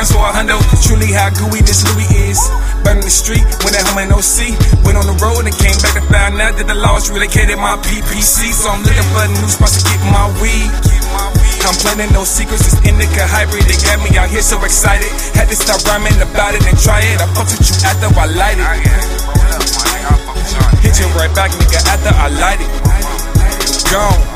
grams for $100. Truly how gooey this Louis is. Burning the street, went at home in OC. Went on the road and came back and found out that the laws relocated my PPC. So I'm looking for new spots to get my weed. I'm planning no secrets, it's indica hybrid. They got me out here so excited. Had to stop rhyming about it and try it. I fucked with you after I light it. Hit you right back, nigga, after I light it. Gone.